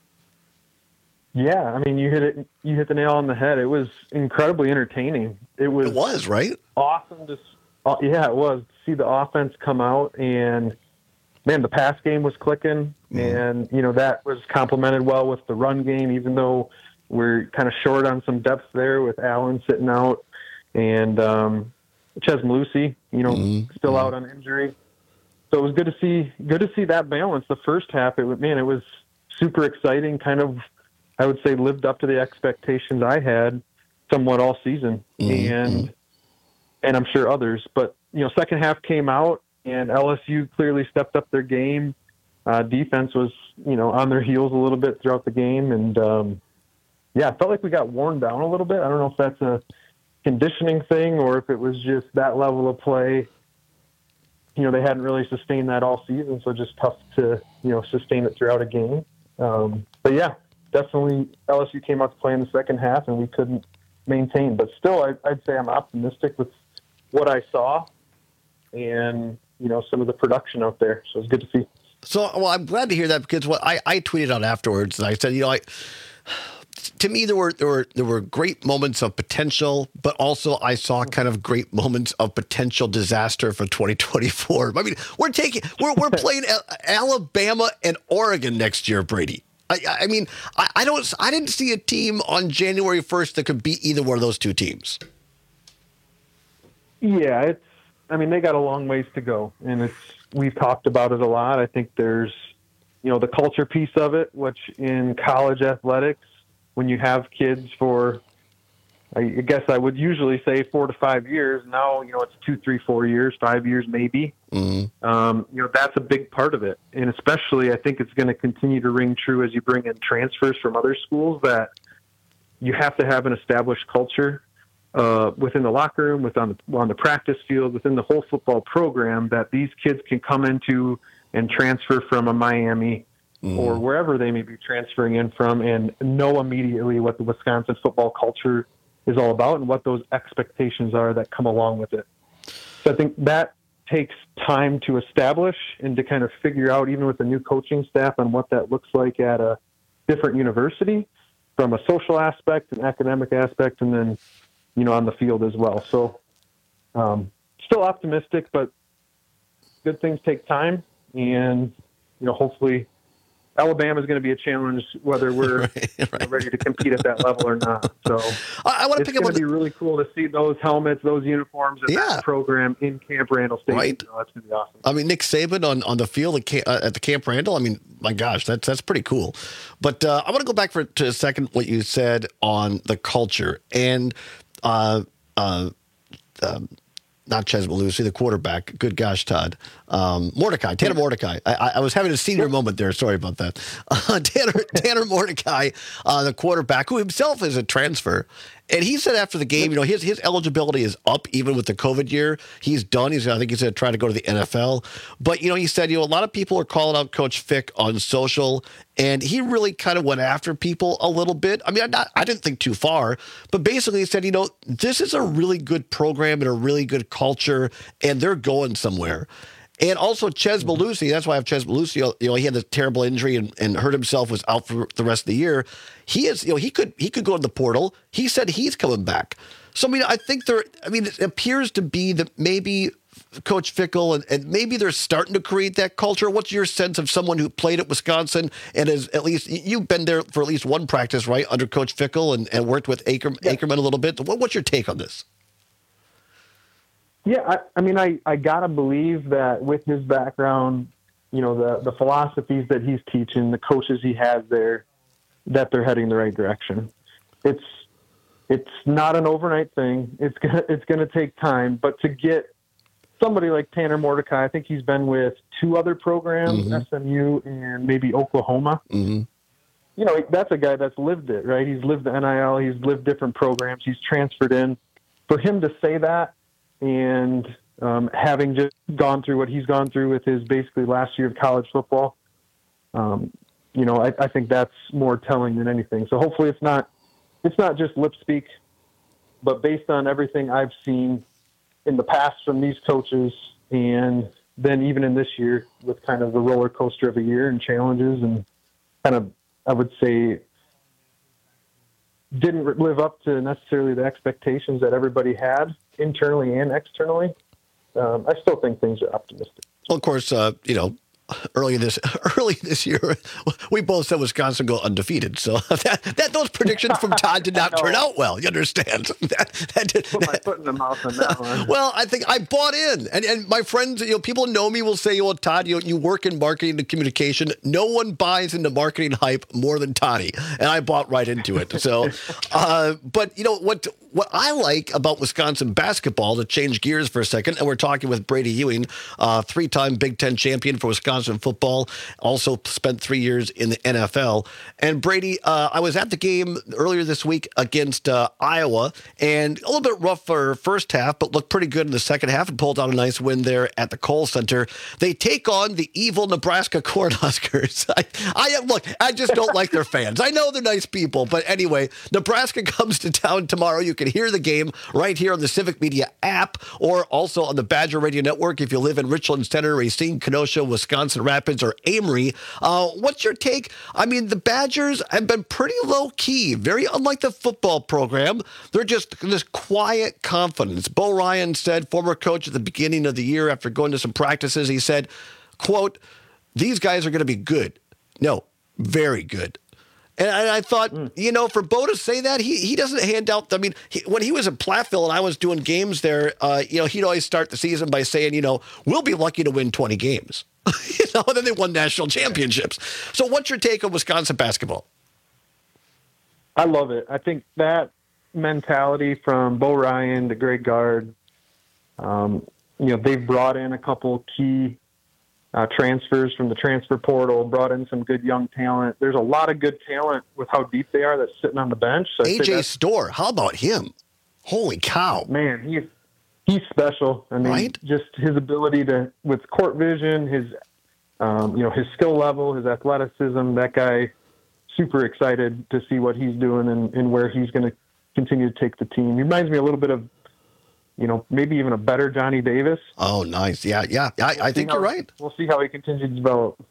Yeah, I mean, you hit the nail on the head. It was incredibly entertaining. It was right? Awesome to it was to see the offense come out, and man, the pass game was clicking, and that was complemented well with the run game, even though we're kind of short on some depth there with Allen sitting out and Ches Malusi, still out on injury. So it was good to see that balance. The first half, it was super exciting, kind of, I would say, lived up to the expectations I had somewhat all season, and I'm sure others. But second half came out, and LSU clearly stepped up their game. Defense was, on their heels a little bit throughout the game, and I felt like we got worn down a little bit. I don't know if that's conditioning thing or if it was just that level of play. You know, they hadn't really sustained that all season, so just tough to, sustain it throughout a game. But yeah, definitely LSU came out to play in the second half and we couldn't maintain. But still, I'd say I'm optimistic with what I saw and, some of the production out there. So it's good to see. So, well, I'm glad to hear that because what I tweeted out afterwards and I said, to me, there were great moments of potential, but also I saw kind of great moments of potential disaster for 2024. I mean, we're playing Alabama and Oregon next year, Brady. I mean, I didn't see a team on January 1st that could beat either one of those two teams. Yeah, they got a long ways to go, and we've talked about it a lot. I think there's, the culture piece of it, which in college athletics, when you have kids for, I guess I would usually say 4 to 5 years. Now, it's 2, 3, 4 years, 5 years maybe. Mm-hmm. That's a big part of it. And especially I think it's going to continue to ring true as you bring in transfers from other schools that you have to have an established culture within the locker room, on the practice field, within the whole football program that these kids can come into and transfer from a Miami or wherever they may be transferring in from and know immediately what the Wisconsin football culture is all about and what those expectations are that come along with it. So I think that takes time to establish and to kind of figure out, even with the new coaching staff, on what that looks like at a different university from a social aspect, an academic aspect, and then, on the field as well. So still optimistic, but good things take time. And, hopefully Alabama is going to be a challenge, whether we're ready to compete at that level or not. So it's going to be really cool to see those helmets, those uniforms, and that program in Camp Randall Stadium. Right. That's going to be awesome. I mean, Nick Saban on the field at the Camp Randall. I mean, my gosh, that's pretty cool. But I want to go back to a second what you said on the culture and not Chez Mellusi, the quarterback. Good gosh, Todd. Mordecai, Tanner Mordecai. I was having a senior moment there. Sorry about that. Tanner Mordecai, the quarterback, who himself is a transfer. And he said after the game, his eligibility is up even with the COVID year. He's done. I think he's going to try to go to the NFL. But, he said, a lot of people are calling out Coach Fick on social, and he really kind of went after people a little bit. I mean, I didn't think too far, but basically he said, this is a really good program and a really good culture, and they're going somewhere. And also Chez Mellusi, that's why I have Chez Mellusi. He had this terrible injury and hurt himself, was out for the rest of the year. He is, he could go to the portal. He said he's coming back. So I think it appears to be that maybe Coach Fickell and maybe they're starting to create that culture. What's your sense of someone who played at Wisconsin and is at least you've been there for at least one practice, right, under Coach Fickell and worked with Ackerman a little bit. What's your take on this? Yeah, I gotta believe that with his background, the philosophies that he's teaching, the coaches he has there, that they're heading the right direction. It's not an overnight thing. It's gonna take time, but to get somebody like Tanner Mordecai, I think he's been with 2 other programs, SMU and maybe Oklahoma. Mm-hmm. That's a guy that's lived it, right? He's lived the NIL, he's lived different programs, he's transferred in. For him to say that, and having just gone through what he's gone through with his basically last year of college football, I think that's more telling than anything. So hopefully it's not just lip speak, but based on everything I've seen in the past from these coaches, and then even in this year with kind of the roller coaster of a year and challenges and kind of, I would say, didn't live up to necessarily the expectations that everybody had internally and externally. I still think things are optimistic. Well, of course, early this year, we both said Wisconsin go undefeated. So that those predictions from Todd did not turn out well. You understand? Put my foot in the mouth on that one. Well, I think I bought in, and my friends, people know me will say, "Well, Todd, you work in marketing and communication. No one buys into marketing hype more than Toddy," and I bought right into it. So, but what I like about Wisconsin basketball, to change gears for a second, and we're talking with Brady Ewing, 3-time Big Ten champion for Wisconsin Wisconsin football, also spent 3 years in the NFL. And Brady, I was at the game earlier this week against Iowa, and a little bit rough for first half, but looked pretty good in the second half and pulled out a nice win there at the Kohl Center. They take on the evil Nebraska Cornhuskers. Look, I just don't like their fans. I know they're nice people, but anyway, Nebraska comes to town tomorrow. You can hear the game right here on the Civic Media app or also on the Badger Radio Network if you live in Richland Center, Racine, Kenosha, Wisconsin Rapids, or Amory. What's your take? I mean, the Badgers have been pretty low-key, very unlike the football program. They're just this quiet confidence. Bo Ryan said, former coach at the beginning of the year after going to some practices, he said, quote, "These guys are going to be good." No, very good. And I thought, for Bo to say that, he doesn't hand out. I mean, when he was in Platteville and I was doing games there, he'd always start the season by saying, we'll be lucky to win 20 games. And then they won national championships. So what's your take on Wisconsin basketball? I love it. I think that mentality from Bo Ryan to Greg Gard, they've brought in a couple key transfers from the transfer portal, brought in some good young talent. There's a lot of good talent with how deep they are that's sitting on the bench. So AJ Storr, how about him? Holy cow. Man, he's special. I mean, just his ability with court vision, his skill level, his athleticism, that guy, super excited to see what he's doing and where he's going to continue to take the team. He reminds me a little bit of, maybe even a better Johnny Davis. Oh, nice. Yeah. I think you're right. We'll see how he continues to develop.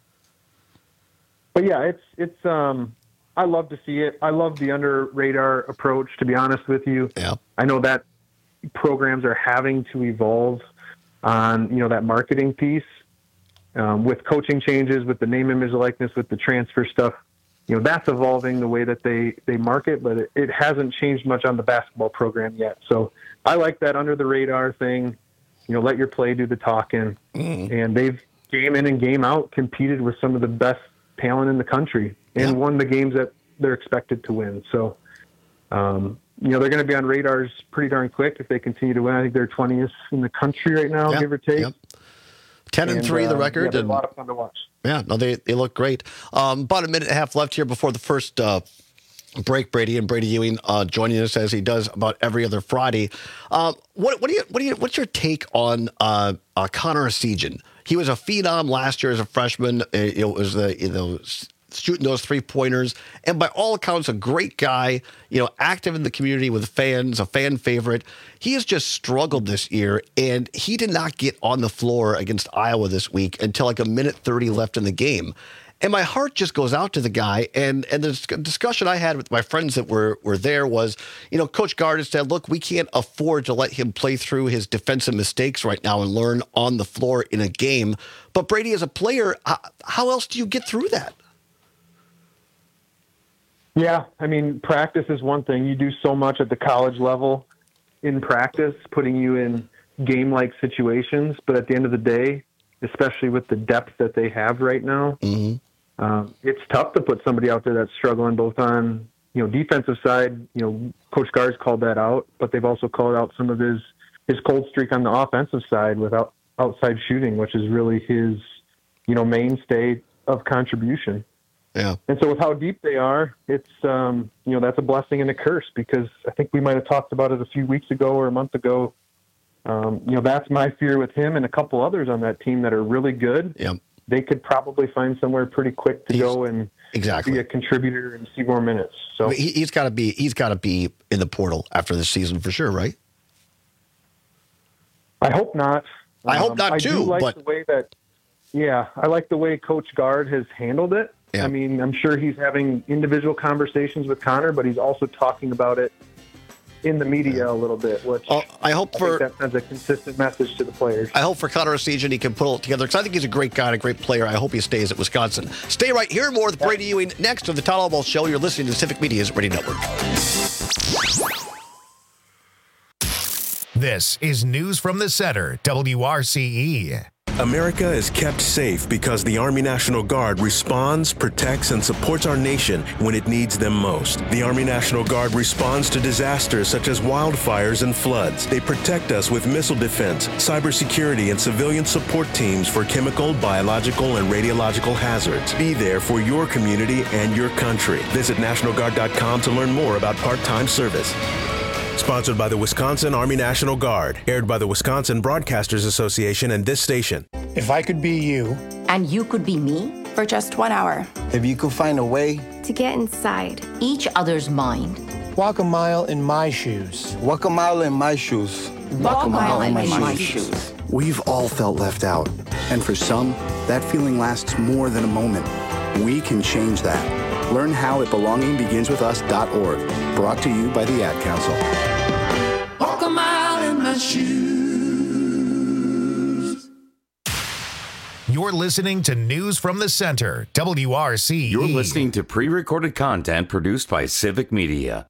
But yeah, it's I love to see it. I love the under radar approach, to be honest with you. Yeah. I know that programs are having to evolve on, that marketing piece with coaching changes, with the name, image, likeness, with the transfer stuff. That's evolving the way that they market, but it hasn't changed much on the basketball program yet. So I like that under the radar thing. Let your play do the talking. And they've game in and game out competed with some of the best talent in the country and won the games that they're expected to win. So, they're going to be on radars pretty darn quick if they continue to win. I think they're 20th in the country right now, give or take. 10-3 the record. Yeah, and a lot of fun to watch. Yeah, no, they look great. About a minute and a half left here before the first break, Brady, and Brady Ewing joining us as he does about every other Friday. What's your take on Connor Essegian? He was a phenom last year as a freshman. It was shooting those 3-pointers, and by all accounts, a great guy. Active in the community with fans, a fan favorite. He has just struggled this year, and he did not get on the floor against Iowa this week until like a minute 30 left in the game. And my heart just goes out to the guy. And the discussion I had with my friends that were there was, Coach Gard has said, look, we can't afford to let him play through his defensive mistakes right now and learn on the floor in a game. But Brady, as a player, how else do you get through that? Yeah, I mean, practice is one thing. You do so much at the college level in practice, putting you in game-like situations. But at the end of the day, especially with the depth that they have right now, it's tough to put somebody out there that's struggling both on, defensive side. Coach Gard's called that out, but they've also called out some of his cold streak on the offensive side with outside shooting, which is really his, mainstay of contribution. Yeah. And so with how deep they are, it's, that's a blessing and a curse, because I think we might have talked about it a few weeks ago or a month ago. That's my fear with him and a couple others on that team that are really good. Yep. They could probably find somewhere pretty quick to go and be a contributor and see more minutes. So he's got to be in the portal after this season for sure, right? I hope not. I hope not too. I like the way Coach Gard has handled it. Yeah. I mean, I'm sure he's having individual conversations with Connor, but he's also talking about it in the media a little bit, which I think that sends a consistent message to the players. I hope for Connor Essegian he can pull it together, because I think he's a great guy and a great player. I hope he stays at Wisconsin. Stay right here. More with Brady Ewing next to the Todd Albaugh Show. You're listening to Civic Media's Radio Network. This is News from the Center, WRCE. America is kept safe because the Army National Guard responds, protects, and supports our nation when it needs them most. The Army National Guard responds to disasters such as wildfires and floods. They protect us with missile defense, cybersecurity, and civilian support teams for chemical, biological, and radiological hazards. Be there for your community and your country. Visit NationalGuard.com to learn more about part-time service. Sponsored by the Wisconsin Army National Guard. Aired by the Wisconsin Broadcasters Association and this station. If I could be you. And you could be me? For just 1 hour. If you could find a way. To get inside. Each other's mind. Walk a mile in my shoes. Walk a mile in my shoes. Walk a mile in my shoes. We've all felt left out. And for some, that feeling lasts more than a moment. We can change that. Learn how at belongingbeginswithus.org. Brought to you by the Ad Council. Walk a mile in my shoes. You're listening to News from the Center, WRCE. You're listening to pre-recorded content produced by Civic Media.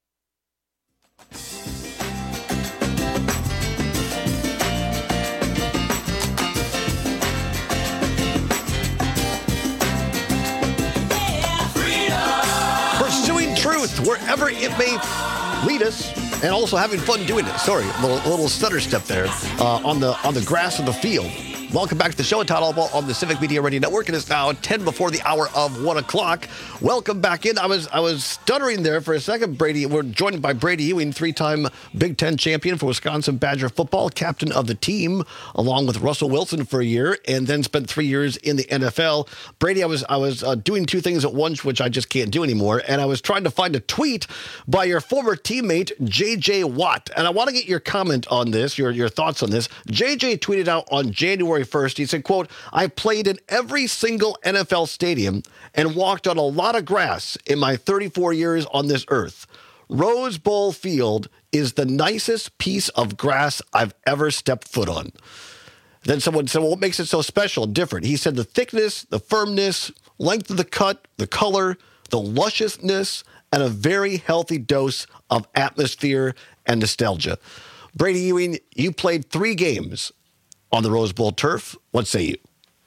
Truth wherever it may lead us, and also having fun doing it. Sorry, a little stutter step there on the grass of the field. Welcome back to the show. Todd Albaugh on the Civic Media Radio Network. It is now 10 before the hour of 1 o'clock. Welcome back in. I was stuttering there for a second, Brady. We're joined by Brady Ewing, 3-time Big Ten champion for Wisconsin Badger football, captain of the team, along with Russell Wilson for a year, and then spent 3 years in the NFL. Brady, I was doing two things at once, which I just can't do anymore, and I was trying to find a tweet by your former teammate, J.J. Watt. And I want to get your comment on this, your thoughts on this. J.J. tweeted out on January 1st, he said, quote, "I played in every single NFL stadium and walked on a lot of grass in my 34 years on this earth. Rose Bowl Field is the nicest piece of grass I've ever stepped foot on." Then someone said, well, what makes it so special and different? He said the thickness, the firmness, length of the cut, the color, the lusciousness, and a very healthy dose of atmosphere and nostalgia. Brady Ewing, you played 3 games on the Rose Bowl turf. What say you?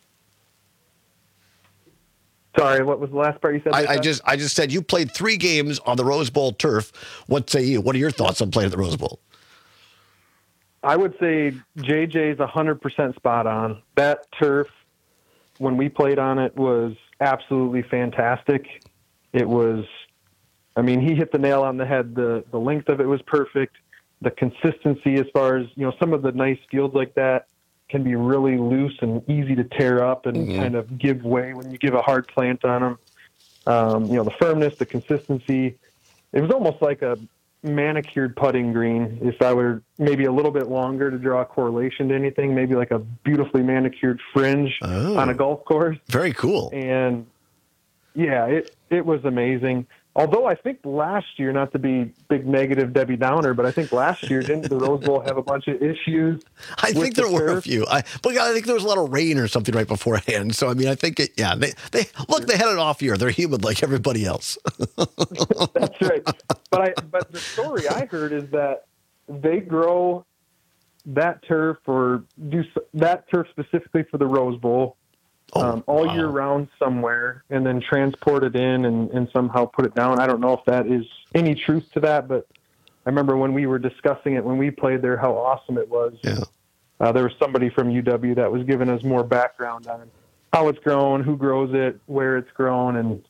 Sorry, what was the last part you said? I just said you played 3 games on the Rose Bowl turf. What say you? What are your thoughts on playing at the Rose Bowl? I would say JJ's 100% spot on. That turf, when we played on it, was absolutely fantastic. It was, I mean, he hit the nail on the head. The length of it was perfect. The consistency, as far as, some of the nice fields like that can be really loose and easy to tear up and kind of give way when you give a hard plant on them. The firmness, the consistency. It was almost like a manicured putting green. If I were maybe a little bit longer to draw a correlation to anything, maybe like a beautifully manicured fringe on a golf course. Very cool. And yeah, it was amazing. Although I think last year, not to be big negative Debbie Downer, but I think last year, didn't the Rose Bowl have a bunch of issues? I think there were a few. I think there was a lot of rain or something right beforehand. So, I mean, I think, they had an off year. They're human like everybody else. That's right. But the story I heard is that they grow that turf or do that turf specifically for the Rose Bowl. All year round somewhere, and then transport it in and somehow put it down. I don't know if that is any truth to that, but I remember when we were discussing it when we played there, how awesome it was. Yeah. There was somebody from UW that was giving us more background on how it's grown, who grows it, where it's grown, and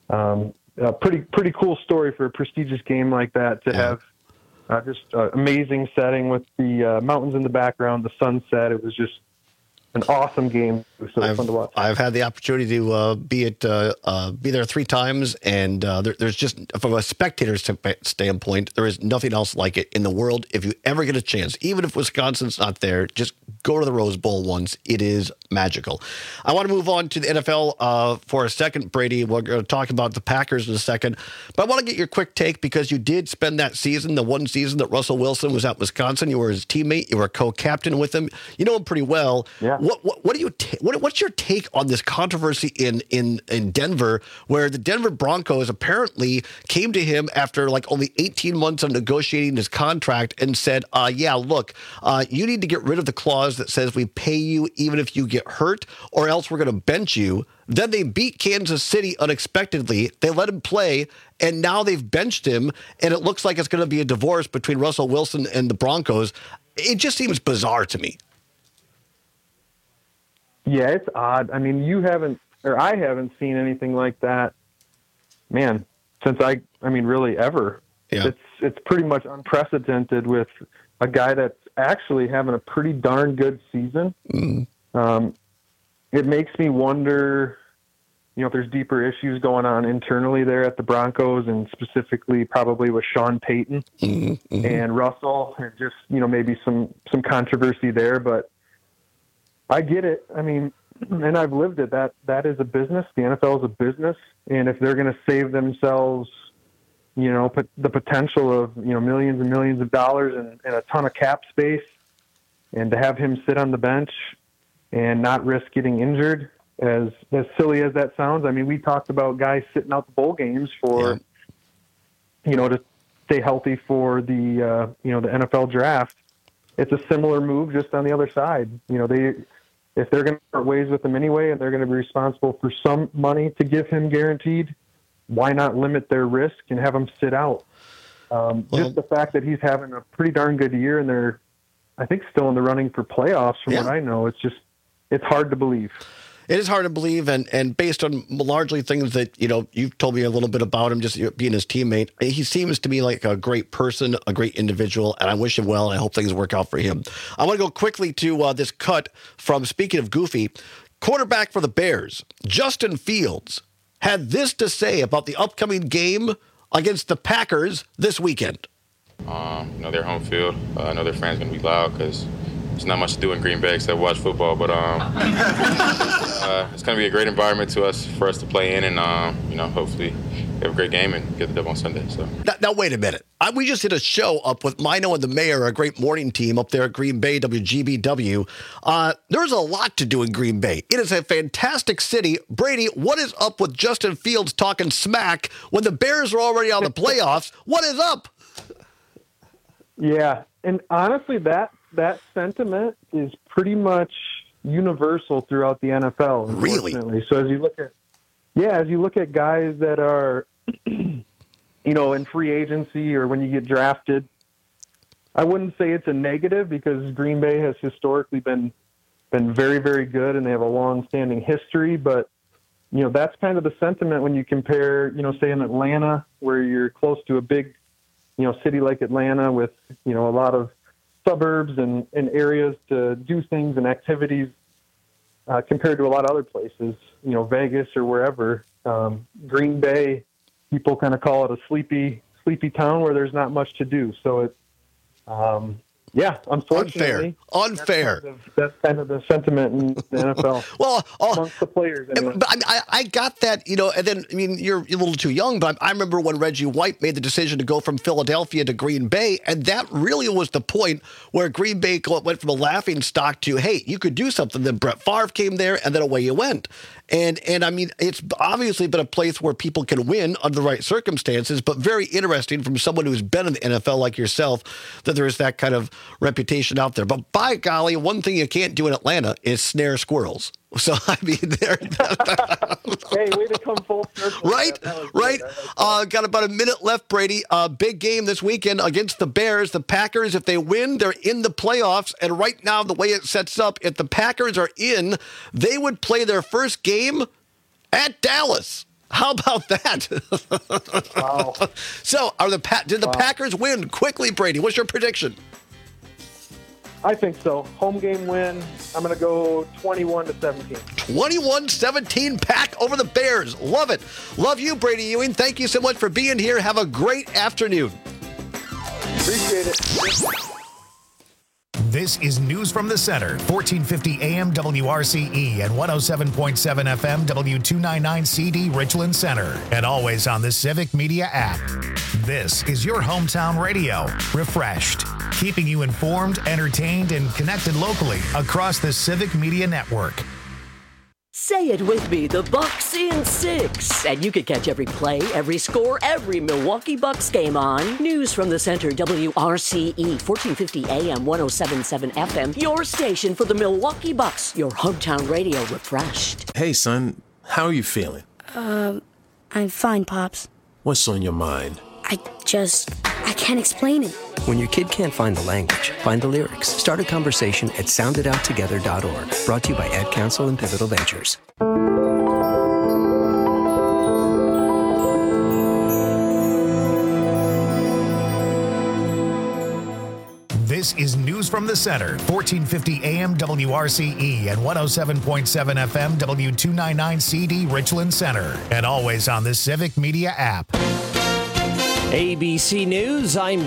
a pretty cool story for a prestigious game like that to have just amazing setting with the mountains in the background, the sunset. It was just an awesome game. It was so fun to watch. I've had the opportunity to be there 3 times, and there's just, from a spectator's standpoint, there is nothing else like it in the world. If you ever get a chance, even if Wisconsin's not there, just go to the Rose Bowl once. It is magical. I want to move on to the NFL for a second, Brady. We're going to talk about the Packers in a second, but I want to get your quick take because you did spend that season, the one season that Russell Wilson was at Wisconsin. You were his teammate. You were a co-captain with him. You know him pretty well. Yeah. What do you what's your take on this controversy in Denver, where the Denver Broncos apparently came to him after like only 18 months of negotiating his contract and said, yeah, look, you need to get rid of the clause that says we pay you even if you get hurt, or else we're going to bench you. Then they beat Kansas City unexpectedly. They let him play, and now they've benched him, and it looks like it's going to be a divorce between Russell Wilson and the Broncos. It just seems bizarre to me. Yeah, it's odd. I mean, I haven't seen anything like that, man, since I mean, really ever. Yeah. It's pretty much unprecedented with a guy that's actually having a pretty darn good season. Mm-hmm. It makes me wonder, if there's deeper issues going on internally there at the Broncos, and specifically probably with Sean Payton and Russell, and just, maybe some controversy there. But I get it. I mean, and I've lived it. That is a business. The NFL is a business. And if they're going to save themselves, the potential of, millions and millions of dollars and a ton of cap space, and to have him sit on the bench and not risk getting injured, as silly as that sounds. I mean, we talked about guys sitting out the bowl games for, to stay healthy for the NFL draft. It's a similar move, just on the other side. If they're going to part ways with him anyway, and they're going to be responsible for some money to give him guaranteed, why not limit their risk and have him sit out? Just the fact that he's having a pretty darn good year, and they're, I think, still in the running for playoffs, from what I know. It's hard to believe. It is hard to believe, and based on largely things that, you've told me a little bit about him, just being his teammate, he seems to me like a great person, a great individual, and I wish him well, and I hope things work out for him. I want to go quickly to this cut from, speaking of goofy, quarterback for the Bears, Justin Fields, had this to say about the upcoming game against the Packers this weekend. Their home field. I know their fans going to be loud because there's not much to do in Green Bay except watch football, but it's going to be a great environment for us to play in, and hopefully have a great game and get the dub on Sunday. So now wait a minute. We just did a show up with Mino and the Mayor, a great morning team up there at Green Bay, WGBW. There's a lot to do in Green Bay. It is a fantastic city. Brady, what is up with Justin Fields talking smack when the Bears are already on the playoffs? What is up? Yeah, and honestly, that sentiment is pretty much universal throughout the NFL. Really? So as you look at guys that are, in free agency or when you get drafted, I wouldn't say it's a negative, because Green Bay has historically been very, very good, and they have a long-standing history. But that's kind of the sentiment when you compare, say in Atlanta, where you're close to a big, city like Atlanta with, a lot of suburbs and areas to do things and activities, compared to a lot of other places, Vegas or wherever. Green Bay, people kind of call it a sleepy town where there's not much to do. So it's, unfortunately. Unfair. That's kind of the sentiment in the NFL. Well, amongst the players. Anyway. But I got that, and then, you're a little too young, but I remember when Reggie White made the decision to go from Philadelphia to Green Bay, and that really was the point where Green Bay went from a laughing stock to, hey, you could do something. Then Brett Favre came there, and then away you went. And it's obviously been a place where people can win under the right circumstances, but very interesting from someone who's been in the NFL like yourself, that there is that kind of reputation out there. But by golly, one thing you can't do in Atlanta is snare squirrels. So, there. Hey, way to come full circle. Right? Got about a minute left, Brady. Big game this weekend against the Bears. The Packers, if they win, they're in the playoffs. And right now, the way it sets up, if the Packers are in, they would play their first game at Dallas. How about that? Wow. So, did the Packers win? Quickly, Brady, what's your prediction? I think so. Home game win. I'm going to go 21-17. 21-17 Pack over the Bears. Love it. Love you, Brady Ewing. Thank you so much for being here. Have a great afternoon. Appreciate it. This is News from the Center, 1450 AM WRCE and 107.7 FM W299 CD Richland Center, and always on the Civic Media app. This is your hometown radio, refreshed. keeping you informed, entertained, and connected locally across the Civic Media Network. Say it with me, the Bucks in 6. And you can catch every play, every score, every Milwaukee Bucks game on News from the Center, WRCE, 1450 AM, 107.7 FM, your station for the Milwaukee Bucks, your hometown radio refreshed. Hey, son, how are you feeling? I'm fine, Pops. What's on your mind? I can't explain it. When your kid can't find the language, find the lyrics. Start a conversation at soundedouttogether.org. Brought to you by Ad Council and Pivotal Ventures. This is News from the Center, 1450 AM WRCE and 107.7 FM W299 CD Richland Center. And always on the Civic Media app. ABC News, I'm